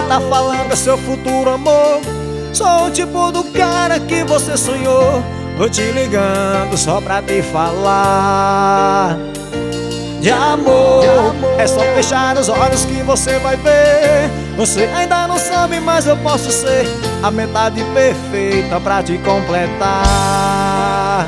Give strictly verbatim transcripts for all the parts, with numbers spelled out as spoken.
quem tá falando é seu futuro amor. Sou o tipo do cara que você sonhou. Tô te ligando só pra te falar de amor. É só fechar os olhos que você vai ver. Você ainda não sabe, mas eu posso ser a metade perfeita pra te completar.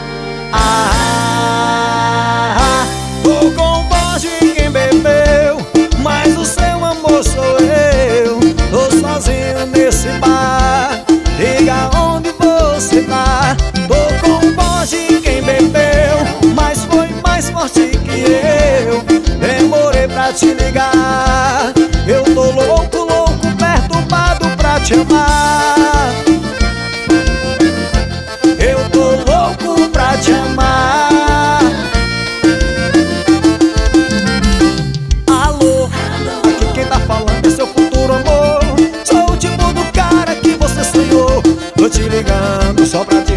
Ah, tô com voz de quem bebeu, mas o seu amor sou eu. Tô sozinho nesse bar, diga onde você tá. Tô com voz de quem bebeu, mas foi mais forte que eu. Demorei pra te ligar. Eu tô louco, louco, perturbado pra te amar. Eu tô louco pra te amar. Alô, aqui quem tá falando é seu futuro amor. Sou o tipo do cara que você sonhou. Tô te ligando só pra te